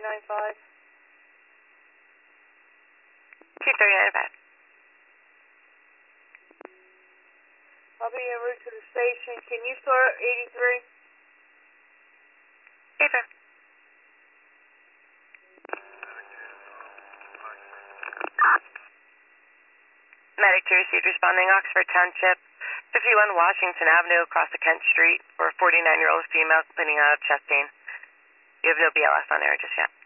239.5. 239.5. I'll be en route to the station. Can you start 83? Paper. Medic 2 received responding Oxford Township, 51 Washington Avenue across the Kent Street for a 49-year-old female complaining of chest pain. You have no BLS on air just yet.